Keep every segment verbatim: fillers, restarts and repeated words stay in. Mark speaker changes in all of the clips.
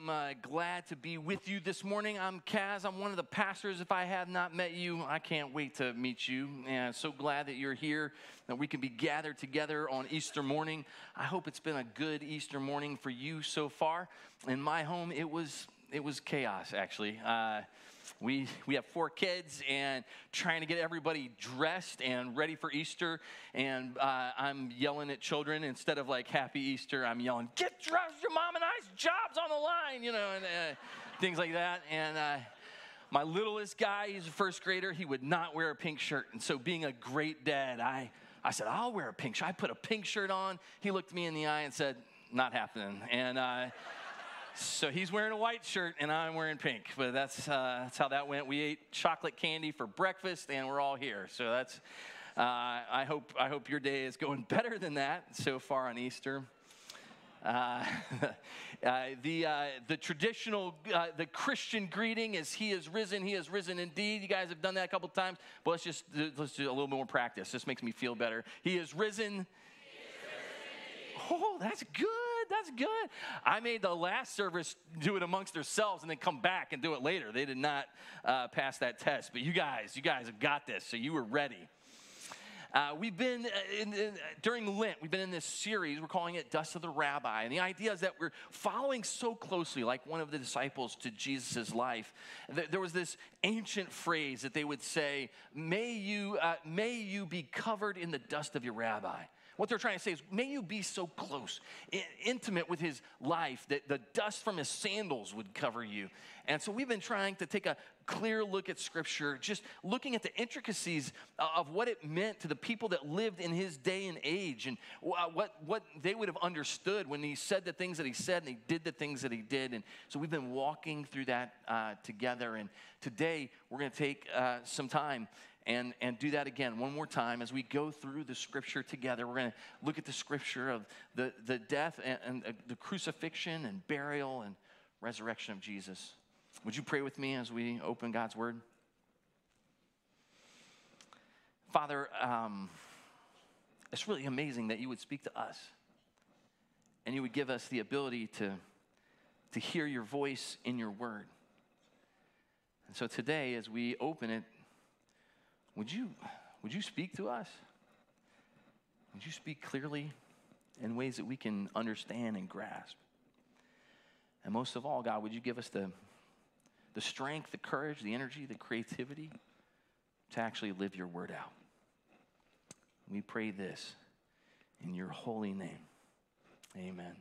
Speaker 1: am uh, glad to be with you this morning. I'm Kaz. I'm one of the pastors. If I have not met you, I can't wait to meet you. And so glad that you're here, that we can be gathered together on Easter morning. I hope it's been a good Easter morning for you so far. In my home, it was it was chaos, actually. Uh, We we have four kids and trying to get everybody dressed and ready for Easter. And uh, I'm yelling at children instead of like Happy Easter. I'm yelling, get dressed, your mom and I's job's on the line, you know, and uh, things like that. And uh, my littlest guy, he's a first grader. He would not wear a pink shirt. And so being a great dad, I, I said, I'll wear a pink shirt. I put a pink shirt on. He looked me in the eye and said, not happening. And uh So he's wearing a white shirt and I'm wearing pink, but that's uh, that's how that went. We ate chocolate candy for breakfast and we're all here. So that's uh, I hope I hope your day is going better than that so far on Easter. Uh, uh, the uh, the traditional uh, the Christian greeting is "He is risen, He is risen indeed." You guys have done that a couple times, but let's just let's do a little more practice. This makes me feel better. He is risen. He is risen oh, that's good. That's good. I made the last service do it amongst themselves and then come back and do it later. They did not uh, pass that test. But you guys, you guys have got this, so you were ready. Uh, we've been, in, in, during Lent, we've been in this series. We're calling it Dust of the Rabbi. And the idea is that we're following so closely, like one of the disciples to Jesus' life. There was this ancient phrase that they would say, may you, uh, may you be covered in the dust of your rabbi. What they're trying to say is, may you be so close, intimate with his life, that the dust from his sandals would cover you. And so we've been trying to take a clear look at Scripture, just looking at the intricacies of what it meant to the people that lived in his day and age, and what, what they would have understood when he said the things that he said and he did the things that he did. And so we've been walking through that uh, together. And today we're going to take uh, some time And, and do that again one more time as we go through the Scripture together. We're going to look at the Scripture of the, the death and, and uh, the crucifixion and burial and resurrection of Jesus. Would you pray with me as we open God's Word? Father, um, it's really amazing that you would speak to us and you would give us the ability to, to hear your voice in your Word. And so today, as we open it, Would you, would you speak to us? Would you speak clearly in ways that we can understand and grasp? And most of all, God, would you give us the, the strength, the courage, the energy, the creativity to actually live your word out? We pray this in your holy name. Amen.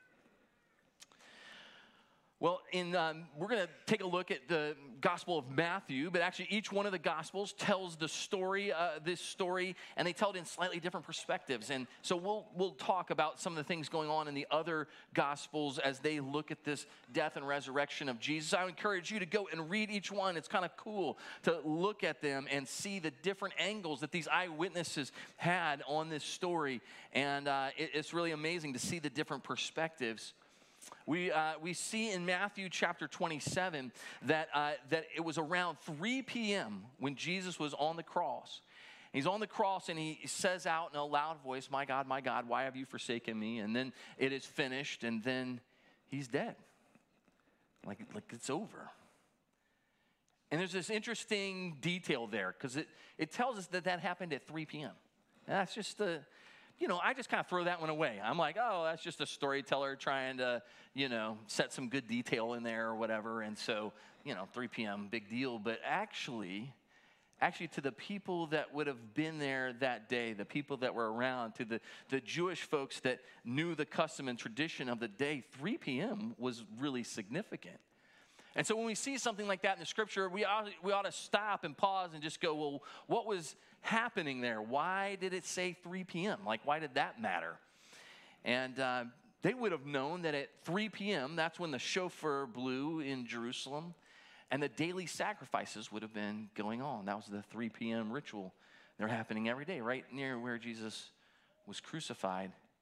Speaker 1: Well, in, um, we're going to take a look at the Gospel of Matthew, but actually each one of the Gospels tells the story, uh, this story, and they tell it in slightly different perspectives. And so we'll we'll talk about some of the things going on in the other Gospels as they look at this death and resurrection of Jesus. I encourage you to go and read each one. It's kind of cool to look at them and see the different angles that these eyewitnesses had on this story. And uh, it, it's really amazing to see the different perspectives. We uh, we see in Matthew chapter twenty-seven that uh, that it was around three p.m. when Jesus was on the cross. He's on the cross and he says out in a loud voice, "My God, my God, why have you forsaken me?" And then it is finished, and then he's dead. Like, like it's over. And there's this interesting detail there because it, it tells us that that happened at three p.m. And that's just the... You know, I just kind of throw that one away. I'm like, oh, that's just a storyteller trying to, you know, set some good detail in there or whatever. And so, you know, three p.m., big deal. But actually, actually to the people that would have been there that day, the people that were around, to the, the Jewish folks that knew the custom and tradition of the day, three p.m. was really significant. And so when we see something like that in the Scripture, we ought, we ought to stop and pause and just go, well, what was happening there? Why did it say three p.m.? Like, why did that matter? And uh, they would have known that at three p.m., that's when the shofar blew in Jerusalem, and the daily sacrifices would have been going on. That was the three p.m. ritual. They're happening every day, right near where Jesus was crucified.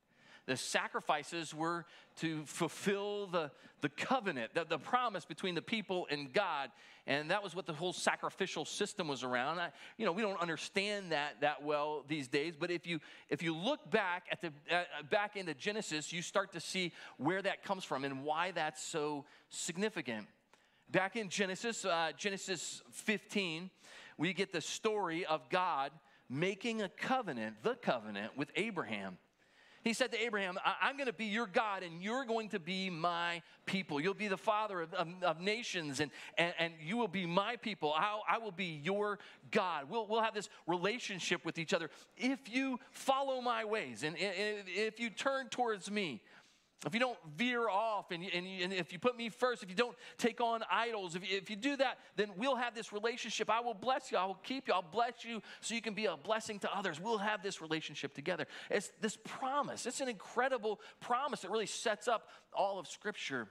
Speaker 1: The sacrifices were to fulfill the, the covenant, the, the promise between the people and God. And that was what the whole sacrificial system was around. I, you know, we don't understand that that well these days. But if you if you look back at the uh, back into Genesis, you start to see where that comes from and why that's so significant. Back in Genesis, uh, Genesis fifteen, we get the story of God making a covenant, the covenant with Abraham. He said to Abraham, I'm going to be your God and you're going to be my people. You'll be the father of, of, of nations and, and, and you will be my people. I'll, I will be your God. We'll, we'll have this relationship with each other if you follow my ways and, and if you turn towards me. If you don't veer off and, and, and if you put me first, if you don't take on idols, if you, if you do that, then we'll have this relationship. I will bless you. I will keep you. I'll bless you so you can be a blessing to others. We'll have this relationship together. It's this promise. It's an incredible promise that really sets up all of Scripture.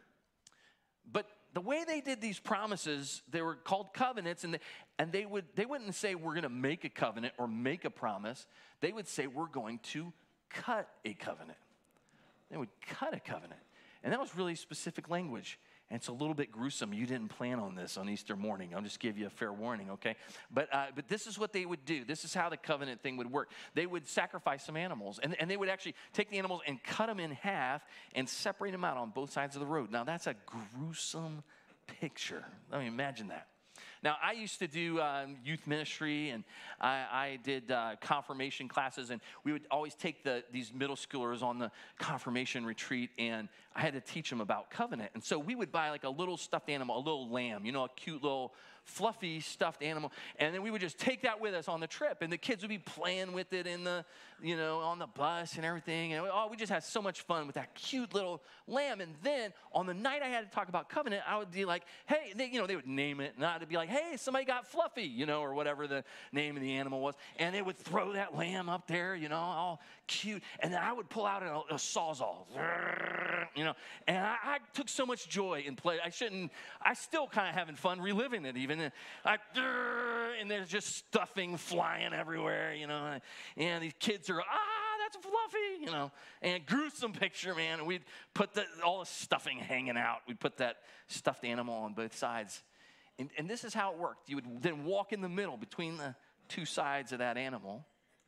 Speaker 1: But the way they did these promises, they were called covenants, and they, and they, would, they wouldn't say we're going to make a covenant or make a promise. They would say we're going to cut a covenant. They would cut a covenant. And that was really specific language. And it's a little bit gruesome. You didn't plan on this on Easter morning. I'll just give you a fair warning, okay? But uh, but this is what they would do. This is how the covenant thing would work. They would sacrifice some animals. And, and they would actually take the animals and cut them in half and separate them out on both sides of the road. Now, that's a gruesome picture. I mean, imagine that. Now, I used to do um, youth ministry, and I, I did uh, confirmation classes, and we would always take the, these middle schoolers on the confirmation retreat, and I had to teach them about covenant. And so we would buy like a little stuffed animal, a little lamb, you know, a cute little fluffy stuffed animal, and then we would just take that with us on the trip, and the kids would be playing with it in the, you know, on the bus and everything, and oh, we just had so much fun with that cute little lamb. And then on the night I had to talk about covenant, I would be like, hey, they, you know, they would name it, and I'd be like, hey, somebody got Fluffy, you know, or whatever the name of the animal was, and they would throw that lamb up there, you know, all cute, and then I would pull out a, a sawzall, you know, and I, I took so much joy in play. I shouldn't, I still kind of having fun reliving it even. And, I, and there's just stuffing flying everywhere, you know, and these kids are, ah, that's Fluffy, you know, and gruesome picture, man. And we'd put the, all the stuffing hanging out. We'd put that stuffed animal on both sides. And, and this is how it worked. You would then walk in the middle between the two sides of that animal.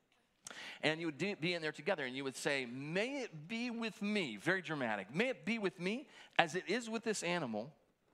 Speaker 1: And you would be in there together, and you would say, may it be with me, very dramatic, may it be with me as it is with this animal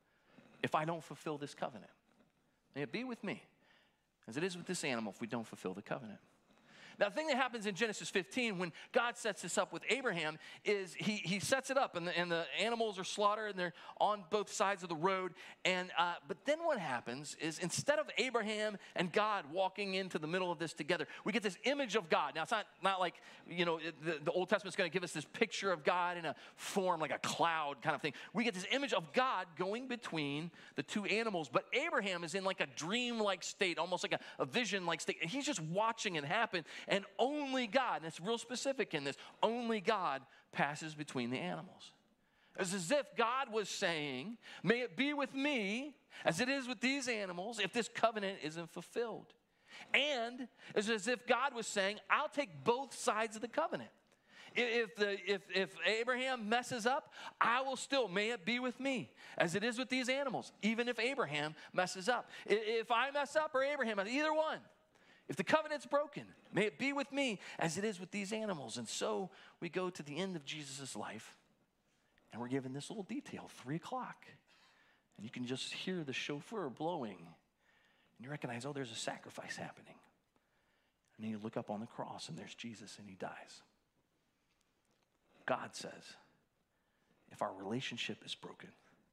Speaker 1: if I don't fulfill this covenant. May it be with me as it is with this animal if we don't fulfill the covenant. Now, the thing that happens in Genesis fifteen when God sets this up with Abraham is he, he sets it up, and the, and the animals are slaughtered, and they're on both sides of the road. And uh, but then what happens is instead of Abraham and God walking into the middle of this together, we get this image of God. Now, it's not, not like, you know, the, the Old Testament's going to give us this picture of God in a form like a cloud kind of thing. We get this image of God going between the two animals, but Abraham is in like a dream-like state, almost like a, a vision-like state. And he's just watching it happen. And only God, and it's real specific in this, only God passes between the animals. It's as if God was saying, may it be with me as it is with these animals if this covenant isn't fulfilled. And it's as if God was saying, I'll take both sides of the covenant. If, the, if, if Abraham messes up, I will still, may it be with me, as it is with these animals, even if Abraham messes up. If I mess up or Abraham, either one. If the covenant's broken, may it be with me as it is with these animals. And so we go to the end of Jesus' life, and we're given this little detail, three o'clock. And you can just hear the chauffeur blowing. And you recognize, oh, there's a sacrifice happening. And then you look up on the cross, and there's Jesus, and he dies. God says, if our relationship is broken,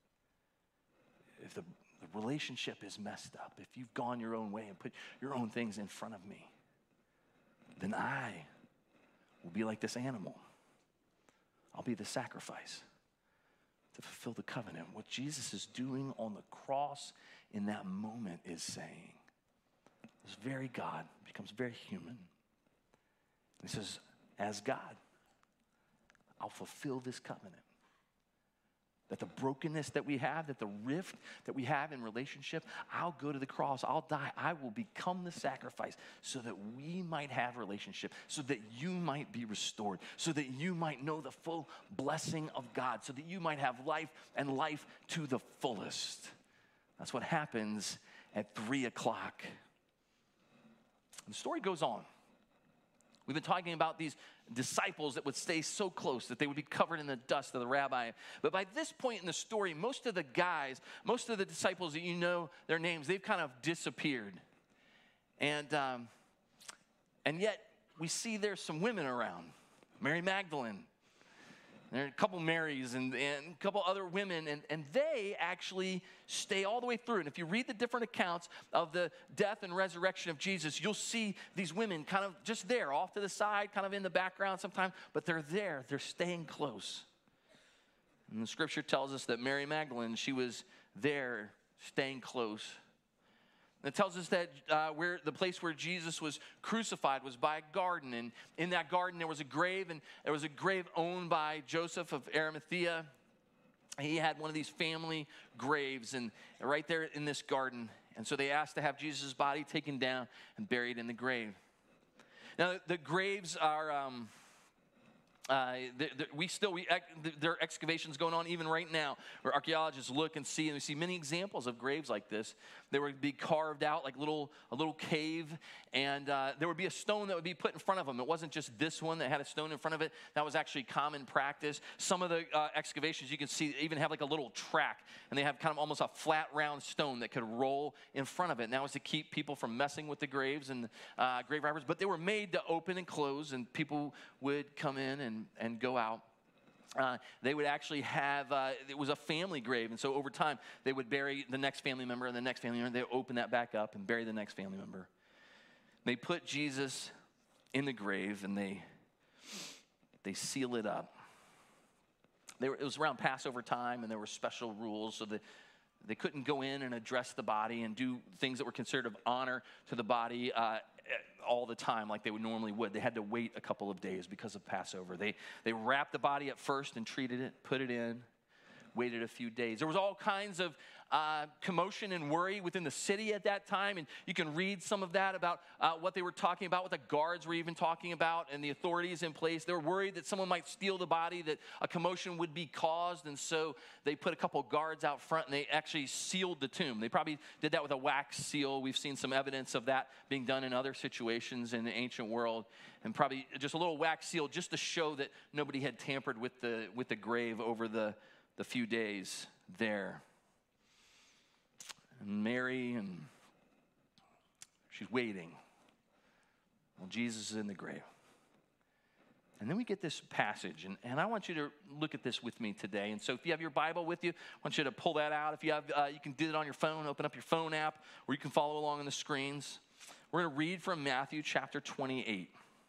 Speaker 1: if the The relationship is messed up, if you've gone your own way and put your own things in front of me, then I will be like this animal. I'll be the sacrifice to fulfill the covenant. What Jesus is doing on the cross in that moment is saying, this very God becomes very human. He says, as God, I'll fulfill this covenant. that the brokenness that we have, that the rift that we have in relationship, I'll go to the cross, I'll die, I will become the sacrifice so that we might have relationship, so that you might be restored, so that you might know the full blessing of God, so that you might have life and life to the fullest. That's what happens at three o'clock. The story goes on. We've been talking about these disciples that would stay so close that they would be covered in the dust of the rabbi. But by this point in the story, most of the guys, most of the disciples that you know their names, they've kind of disappeared. And, um, and yet we see there's some women around. Mary Magdalene. There are a couple Marys and, and a couple other women, and, and they actually stay all the way through. And if you read the different accounts of the death and resurrection of Jesus, you'll see these women kind of just there, off to the side, kind of in the background sometimes, but they're there. They're staying close. And the scripture tells us that Mary Magdalene, she was there staying close. It tells us that uh, where the place where Jesus was crucified was by a garden. And in that garden, there was a grave, and there was a grave owned by Joseph of Arimathea. He had one of these family graves, and right there in this garden. And so they asked to have Jesus' body taken down and buried in the grave. Now, the graves are... Um, Uh, the, the, we still, we, there are excavations going on even right now where archaeologists look and see, and we see many examples of graves like this. They would be carved out like little, a little cave, and uh, there would be a stone that would be put in front of them. It wasn't just this one that had a stone in front of it. That was actually common practice. Some of the uh, excavations you can see even have like a little track, and they have kind of almost a flat round stone that could roll in front of it. And that was to keep people from messing with the graves and uh, grave robbers. But they were made to open and close, and people would come in and And, and go out. Uh, they would actually have, uh, it was a family grave. And so over time, they would bury the next family member and the next family member. They would open that back up and bury the next family member. They put Jesus in the grave, and they, they seal it up. They were, it was around Passover time, and there were special rules so that they couldn't go in and address the body and do things that were considered of honor to the body uh, all the time like they would normally would. They had to wait a couple of days because of Passover. They, they wrapped the body at first and treated it, put it in, waited a few days. There was all kinds of uh, commotion and worry within the city at that time, and you can read some of that about uh, what they were talking about, what the guards were even talking about, and the authorities in place. They were worried that someone might steal the body, that a commotion would be caused, and so they put a couple guards out front, and they actually sealed the tomb. They probably did that with a wax seal. We've seen some evidence of that being done in other situations in the ancient world, and probably just a little wax seal just to show that nobody had tampered with the, with the grave over the, the few days there. And Mary, and she's waiting. Well, Jesus is in the grave. And then we get this passage, and, and I want you to look at this with me today. And so if you have your Bible with you, I want you to pull that out. If you have, uh, you can do it on your phone, open up your phone app, or you can follow along on the screens. We're going to read from Matthew chapter twenty-eight.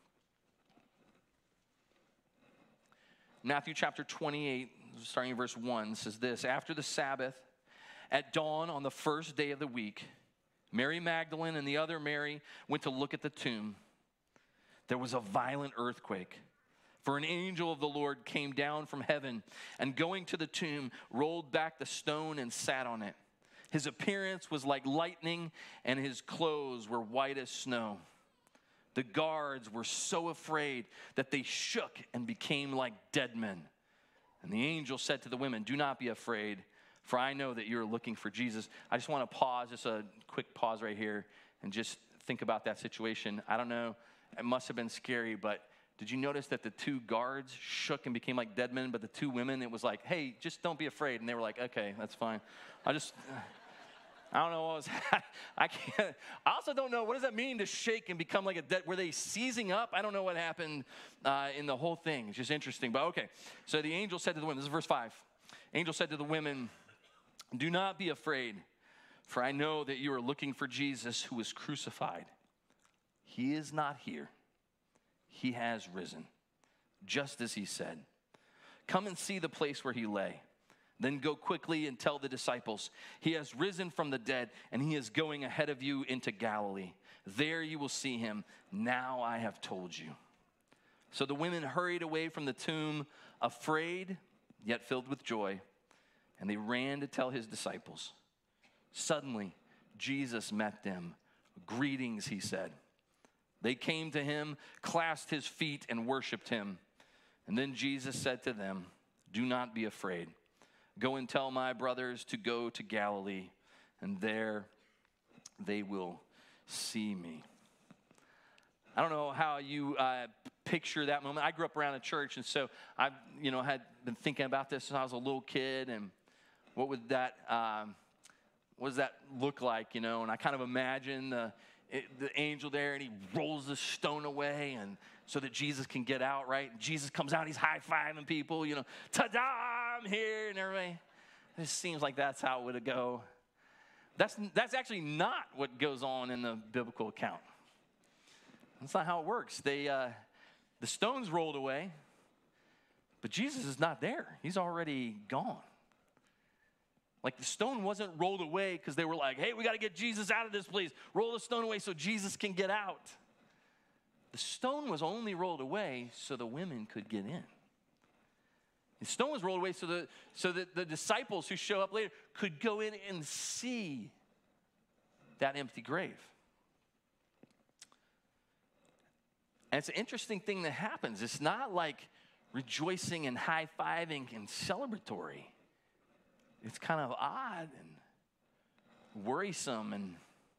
Speaker 1: Matthew chapter twenty-eight, starting in verse one, says this: After the Sabbath, at dawn on the first day of the week, Mary Magdalene and the other Mary went to look at the tomb. There was a violent earthquake, for an angel of the Lord came down from heaven and, going to the tomb, rolled back the stone and sat on it. His appearance was like lightning, and his clothes were white as snow. The guards were so afraid that they shook and became like dead men. And the angel said to the women, "Do not be afraid, for I know that you're looking for Jesus." I just want to pause, just a quick pause right here, and just think about that situation. I don't know, it must have been scary, but did you notice that the two guards shook and became like dead men, but the two women, it was like, "Hey, just don't be afraid." And they were like, "Okay, that's fine." I just, I don't know what was, I can't, I also don't know, what does that mean to shake and become like a dead, were they seizing up? I don't know what happened uh, in the whole thing. It's just interesting, but okay. So the angel said to the women, this is verse five. Angel said to the women, "Do not be afraid, for I know that you are looking for Jesus who was crucified. He is not here. He has risen, just as he said. Come and see the place where he lay. Then go quickly and tell the disciples, he has risen from the dead, and he is going ahead of you into Galilee. There you will see him. Now I have told you." So the women hurried away from the tomb, afraid, yet filled with joy. and they ran to tell his disciples. Suddenly, Jesus met them. Greetings, he said. They came to him, clasped his feet, and worshiped him. And then Jesus said to them, do not be afraid. Go and tell my brothers to go to Galilee, and there they will see me. I don't know how you uh, picture that moment. I grew up around a church, and so I, you know, had been thinking about this since I was a little kid, and what would that, um, what does that look like, you know? And I kind of imagine the It, the angel there, and he rolls the stone away, and so that Jesus can get out, right? And Jesus comes out, he's high-fiving people, you know, ta-da, I'm here, and everybody. It seems like that's how it would go. That's, that's actually not what goes on in the biblical account. That's not how it works. They, uh, the stone's rolled away, but Jesus is not there. He's already gone. Like the stone wasn't rolled away because they were like, hey, we got to get Jesus out of this place. Roll the stone away so Jesus can get out. The stone was only rolled away so the women could get in. The stone was rolled away so, the, so that the disciples who show up later could go in and see that empty grave. And it's an interesting thing that happens. It's not like rejoicing and high-fiving and celebratory. It's kind of odd and worrisome, and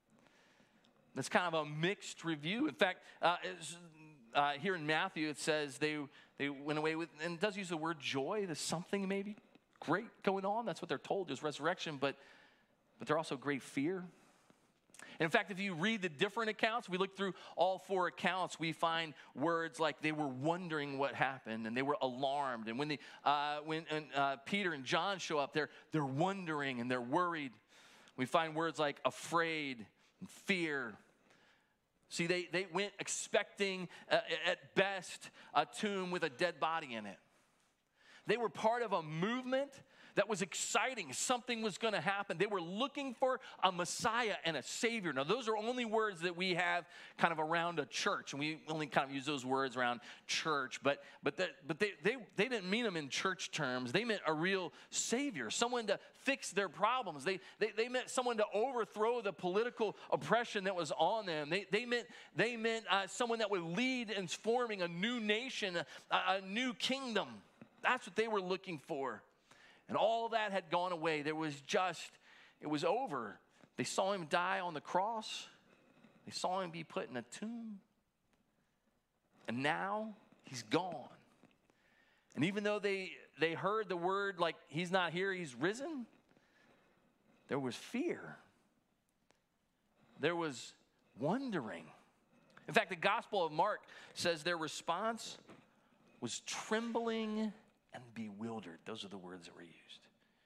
Speaker 1: it's kind of a mixed review. In fact, uh, uh, here in Matthew, it says they, they went away with, and it does use the word joy. There's something maybe great going on. That's what they're told, is resurrection, but, but they're also great fear. And in fact, if you read the different accounts, we look through all four accounts, we find words like they were wondering what happened, and they were alarmed. And when, the, uh, when and, uh, Peter and John show up, they're, they're wondering and they're worried. We find words like afraid and fear. See, they, they went expecting, uh, at best, a tomb with a dead body in it. They were part of a movement that was exciting. Something was going to happen. They were looking for a Messiah and a Savior. Now, those are only words that we have kind of around a church, and we only kind of use those words around church. But but that, but they, they, they didn't mean them in church terms. They meant a real Savior, someone to fix their problems. They, they, they meant someone to overthrow the political oppression that was on them. They, they meant, they meant uh, someone that would lead in forming a new nation, a, a new kingdom. That's what they were looking for. And all that had gone away. There was just, it was over. They saw him die on the cross. They saw him be put in a tomb. And now he's gone. And even though they, they heard the word like he's not here, he's risen, there was fear. There was wondering. In fact, the Gospel of Mark says their response was trembling and bewildered. Those are the words that were used.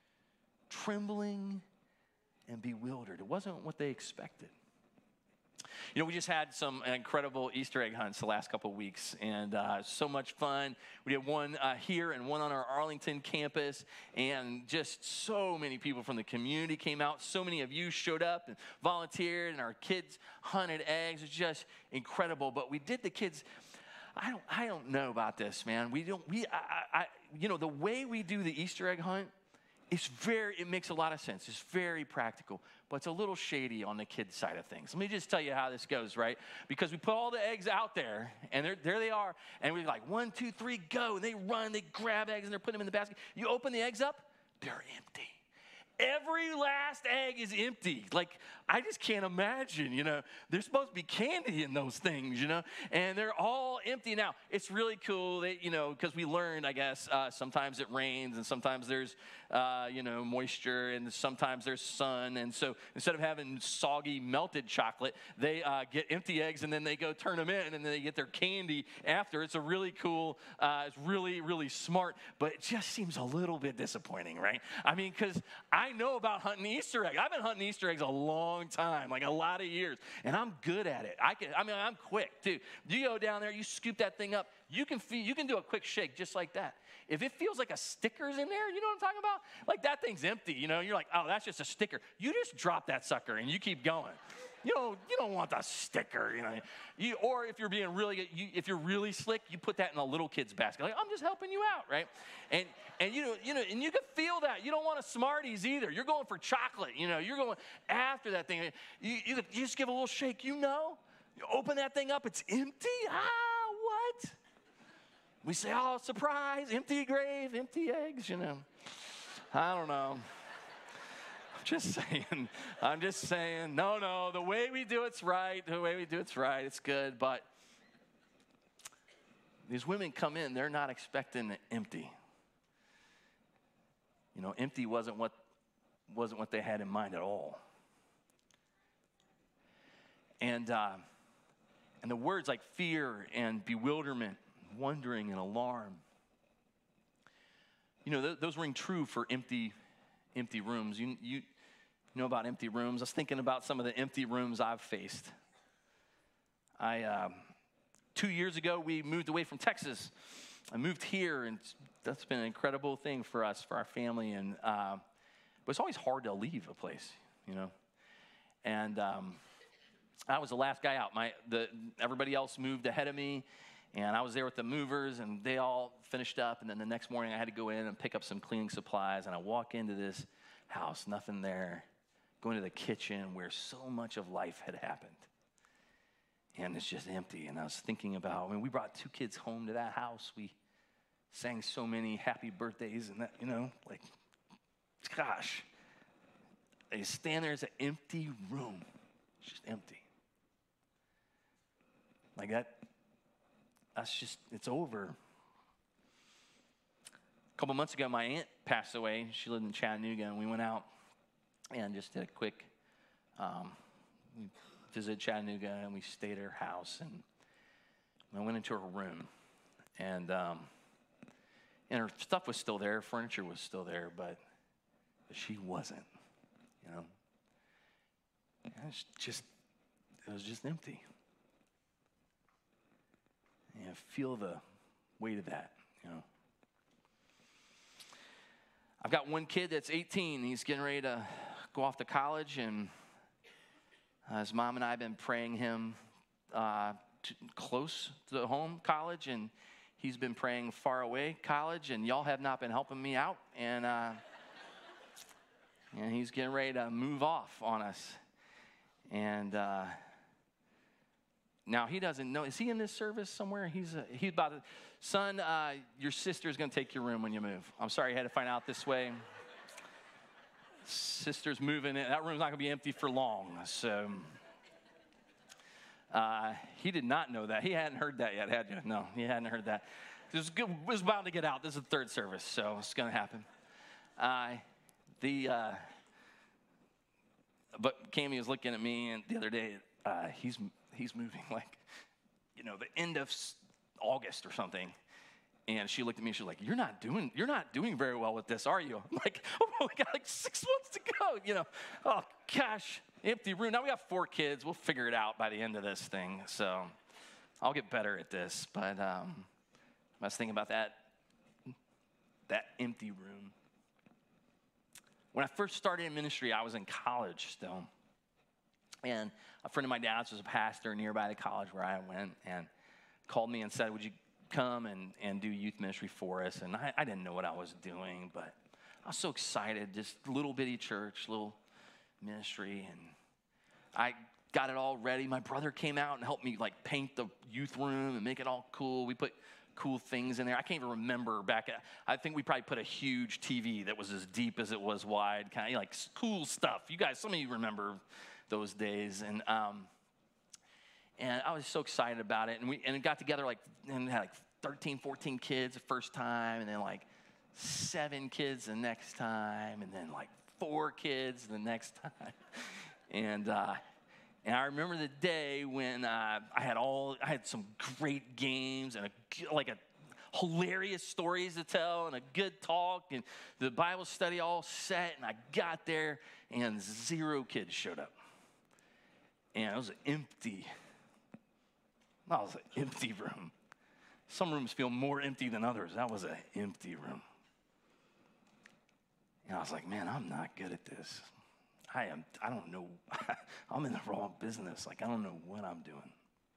Speaker 1: Trembling and bewildered. It wasn't what they expected. You know, we just had some incredible Easter egg hunts the last couple of weeks, and uh, so much fun. We did one uh, here and one on our Arlington campus, and just so many people from the community came out. So many of you showed up and volunteered, and our kids hunted eggs. It's just incredible. But we did the kids. I don't. I don't know about this, man. We don't. We. I. I you know, the way we do the Easter egg hunt, it's very. It makes a lot of sense. It's very practical, but it's a little shady on the kids' side of things. Let me just tell you how this goes, right? Because we put all the eggs out there, and there they are, and we're like one, two, three, go, and they run, they grab eggs, and they're putting them in the basket. You open the eggs up, they're empty. Every last egg is empty. Like, I just can't imagine, you know. There's supposed to be candy in those things, you know, and they're all empty. Now, it's really cool that, you know, because we learned, I guess, uh, sometimes it rains and sometimes there's, uh, you know, moisture and sometimes there's sun. And so instead of having soggy melted chocolate, they uh, get empty eggs and then they go turn them in and then they get their candy after. It's a really cool, uh, it's really, really smart, but it just seems a little bit disappointing, right? I mean, because I know about hunting Easter eggs. I've been hunting Easter eggs a long time, like a lot of years, and I'm good at it. I can, I mean, I'm quick too. You go down there, you scoop that thing up, You can feel, you can do a quick shake just like that. If it feels like a sticker's in there, you know what I'm talking about? Like that thing's empty, you know? You're like, oh, that's just a sticker. You just drop that sucker and you keep going. You don't, you don't want the sticker, you know. You, or if you're being really, you, if you're really slick, you put that in a little kid's basket. Like, I'm just helping you out, right? And and you know, you know, and you can feel that. You don't want a Smarties either. You're going for chocolate, you know. You're going after that thing. You, you, you just give a little shake, you know. You open that thing up, it's empty. Ah, what? We say, oh, surprise, empty grave, empty eggs, you know. I don't know. Just saying, I'm just saying, no, no, the way we do it's right, the way we do it's right, it's good, but these women come in, they're not expecting empty. You know, empty wasn't what, wasn't what they had in mind at all. And, uh, and the words like fear and bewilderment, wondering and alarm, you know, th- those ring true for empty, empty rooms. You, you, You know about empty rooms. I was thinking about some of the empty rooms I've faced. I, um, two years ago, we moved away from Texas. I moved here, and that's been an incredible thing for us, for our family. And uh, but it's always hard to leave a place, you know. And um, I was the last guy out. My the everybody else moved ahead of me, and I was there with the movers, and they all finished up. And then the next morning, I had to go in and pick up some cleaning supplies. And I walk into this house, nothing there. Going to the kitchen where so much of life had happened. And it's just empty. And I was thinking about, I mean, we brought two kids home to that house. We sang so many happy birthdays and that, you know, like, gosh. They stand there as an empty room. It's just empty. Like that, that's just, it's over. A couple months ago, my aunt passed away. She lived in Chattanooga, and we went out and just did a quick, um, we visited Chattanooga, and we stayed at her house, and I went into her room, and um, and her stuff was still there, furniture was still there, but, but she wasn't, you know. And it's just, it was just empty. And I feel the weight of that, you know. I've got one kid that's eighteen. He's getting ready to go off to college, and uh, his mom and I have been praying him uh, to, close to home college, and he's been praying far away college, and y'all have not been helping me out, and uh, and he's getting ready to move off on us. And uh, now he doesn't know. Is he in this service somewhere? He's uh, he's about to, son, uh, your sister's going to take your room when you move. I'm sorry you had to find out this way. Sister's moving in. That room's not going to be empty for long. So uh, he did not know that. He hadn't heard that yet, had you? No, he hadn't heard that. It was, good, it was bound to get out. This is the third service, so it's going to happen. Uh, the uh, but Cammie was looking at me, and the other day, uh, he's he's moving like, you know, the end of August or something. And she looked at me and she was like, you're not doing, you're not doing very well with this, are you? I'm like, oh, we got like six months to go, you know. Oh, gosh, empty room. Now we got four kids. We'll figure it out by the end of this thing. So I'll get better at this. But um, I was thinking about that, that empty room. When I first started in ministry, I was in college still. And a friend of my dad's was a pastor nearby the college where I went, and called me and said, would you come and, and do youth ministry for us? And I, I didn't know what I was doing, but I was so excited, just little bitty church, little ministry, and I got it all ready. My brother came out and helped me like paint the youth room and make it all cool. We put cool things in there. I can't even remember back at, I think we probably put a huge T V that was as deep as it was wide, kind of like cool stuff. You guys, some of you remember those days, and um, And I was so excited about it. And we and it got together like, and had like thirteen, fourteen kids the first time, and then like seven kids the next time, and then like four kids the next time. And uh, and I remember the day when uh, I had all, I had some great games and a, like a hilarious stories to tell and a good talk and the Bible study all set. And I got there and zero kids showed up. And it was empty. That was an empty room. Some rooms feel more empty than others. That was an empty room. And I was like, man, I'm not good at this. I am, I don't know. I'm in the wrong business. Like, I don't know what I'm doing.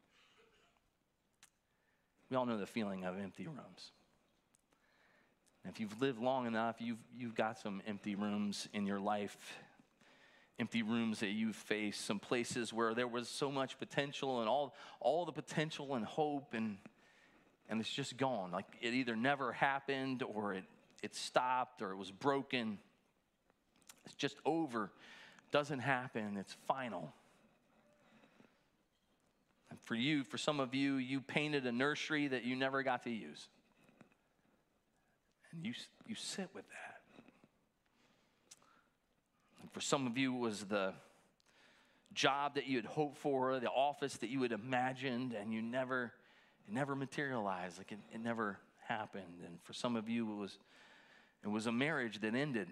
Speaker 1: We all know the feeling of empty rooms. And if you've lived long enough, you've, you've got some empty rooms in your life. Empty rooms that you've faced, some places where there was so much potential and all, all the potential and hope, and, and it's just gone. Like it either never happened or it, it stopped or it was broken. It's just over. Doesn't happen. It's final. And for you, for some of you, you painted a nursery that you never got to use. And you, you sit with that. And for some of you, it was the job that you had hoped for, the office that you had imagined, and you never, it never materialized. Like it, it never happened. And for some of you, it was, it was a marriage that ended.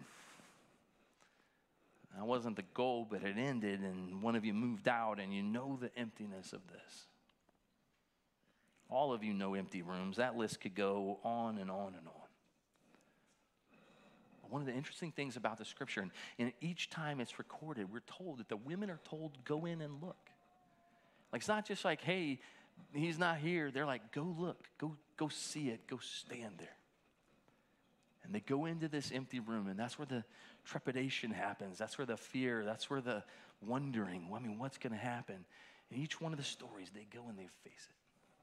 Speaker 1: That wasn't the goal, but it ended, and one of you moved out, and you know the emptiness of this. All of you know empty rooms. That list could go on and on and on. One of the interesting things about the scripture, and, and each time it's recorded, we're told that the women are told, go in and look. Like, it's not just like, hey, he's not here. They're like, go look, go, go see it, go stand there. And they go into this empty room, and that's where the trepidation happens. That's where the fear, that's where the wondering, I mean, what's going to happen? In each one of the stories, they go and they face it.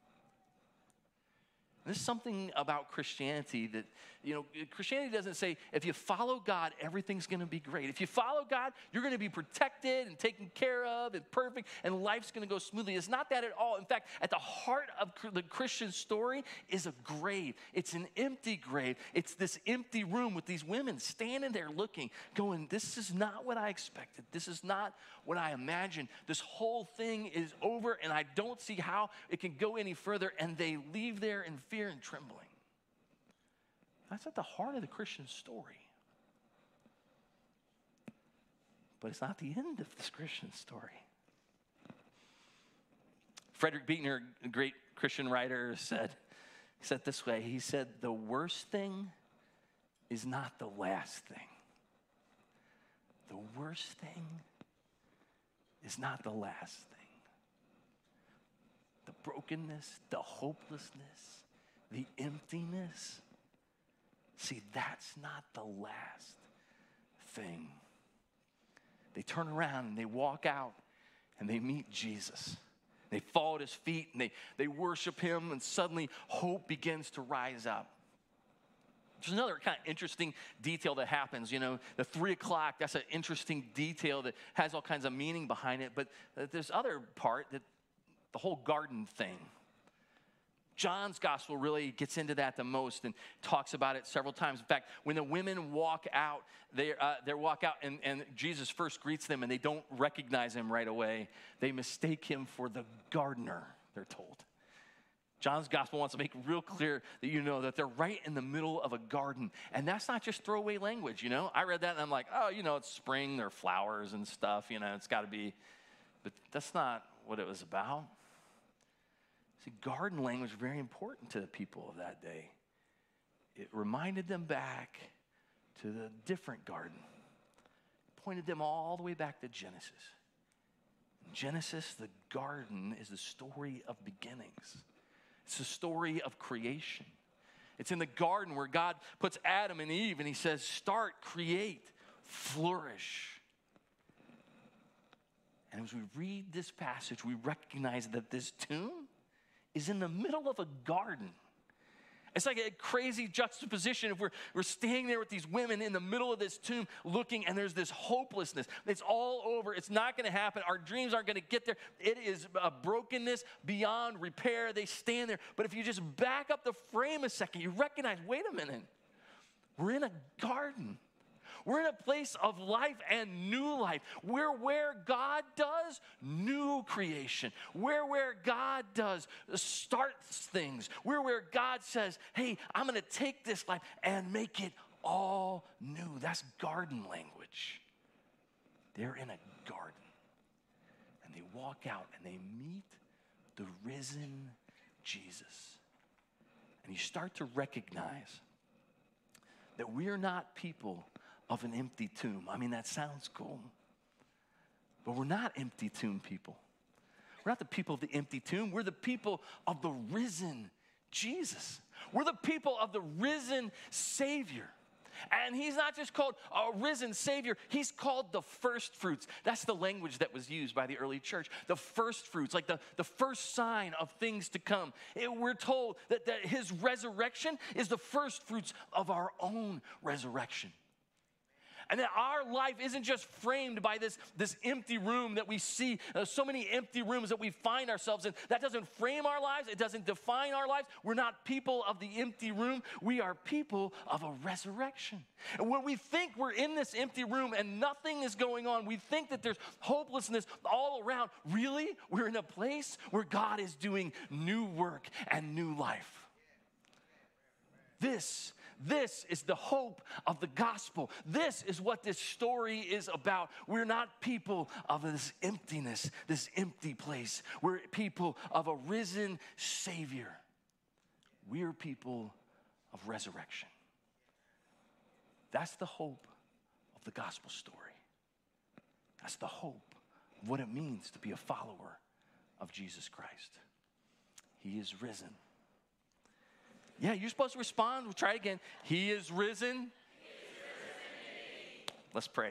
Speaker 1: There's something about Christianity that, you know, Christianity doesn't say if you follow God, everything's going to be great. If you follow God, you're going to be protected and taken care of and perfect, and life's going to go smoothly. It's not that at all. In fact, at the heart of the Christian story is a grave. It's an empty grave. It's this empty room with these women standing there looking, going, this is not what I expected. This is not what I imagined. This whole thing is over, and I don't see how it can go any further, and they leave there in fear and trembling. That's at the heart of the Christian story. But it's not the end of this Christian story. Frederick Buechner, a great Christian writer, said, he said this way, he said, the worst thing is not the last thing. The worst thing is not the last thing. The brokenness, the hopelessness, the emptiness. See, that's not the last thing. They turn around and they walk out and they meet Jesus. They fall at his feet and they, they worship him, and suddenly hope begins to rise up. There's another kind of interesting detail that happens. You know, the three o'clock, that's an interesting detail that has all kinds of meaning behind it. But there's other part, that the whole garden thing. John's gospel really gets into that the most and talks about it several times. In fact, when the women walk out, they uh, they walk out and, and Jesus first greets them, and they don't recognize him right away. They mistake him for the gardener, they're told. John's gospel wants to make real clear that you know that they're right in the middle of a garden. And that's not just throwaway language, you know. I read that and I'm like, oh, you know, it's spring, there are flowers and stuff, you know, it's got to be. But that's not what it was about. See, garden language was very important to the people of that day. It reminded them back to the different garden. It pointed them all the way back to Genesis. In Genesis, the garden is the story of beginnings. It's the story of creation. It's in the garden where God puts Adam and Eve and he says, start, create, flourish. And as we read this passage, we recognize that this tomb is in the middle of a garden. It's like a crazy juxtaposition if we're, we're standing there with these women in the middle of this tomb looking, and there's this hopelessness. It's all over. It's not going to happen. Our dreams aren't going to get there. It is a brokenness beyond repair. They stand there. But if you just back up the frame a second, you recognize, wait a minute, we're in a garden. We're in a place of life and new life. We're where God does new creation. We're where God does starts things. We're where God says, hey, I'm going to take this life and make it all new. That's garden language. They're in a garden. And they walk out and they meet the risen Jesus. and you start to recognize that we're not people of an empty tomb. I mean, that sounds cool, but we're not empty tomb people. We're not the people of the empty tomb. We're the people of the risen Jesus. We're the people of the risen Savior. And he's not just called a risen Savior, he's called the first fruits. That's the language that was used by the early church. The first fruits, like the, the first sign of things to come. It, we're told that, that his resurrection is the first fruits of our own resurrection. And that our life isn't just framed by this, this empty room that we see, uh, so many empty rooms that we find ourselves in. That doesn't frame our lives. It doesn't define our lives. We're not people of the empty room. We are people of a resurrection. And when we think we're in this empty room and nothing is going on, we think that there's hopelessness all around. Really, we're in a place where God is doing new work and new life. This This is the hope of the gospel. This is what this story is about. We're not people of this emptiness, this empty place. We're people of a risen Savior. We're people of resurrection. That's the hope of the gospel story. That's the hope of what it means to be a follower of Jesus Christ. He is risen. Yeah, you're supposed to respond. We'll try it again. He is risen. He is risen indeed. Let's pray.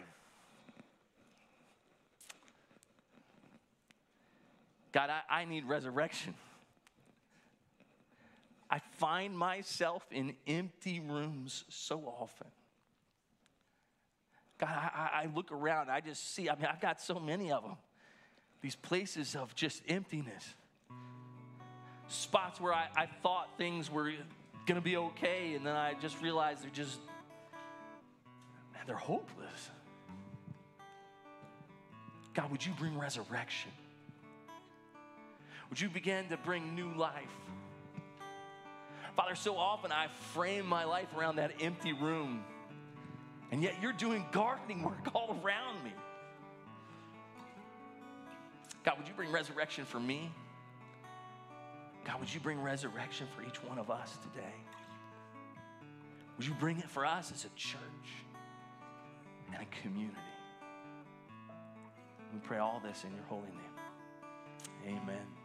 Speaker 1: God, I, I need resurrection. I find myself in empty rooms so often. God, I, I look around. I just see, I mean, I've got so many of them. These places of just emptiness. Spots where I, I thought things were going to be okay, and then I just realized they're just, man, they're hopeless. God, would you bring resurrection? Would you begin to bring new life? Father, so often I frame my life around that empty room, and yet you're doing gardening work all around me. God, would you bring resurrection for me? God, would you bring resurrection for each one of us today? Would you bring it for us as a church and a community? We pray all this in your holy name. Amen.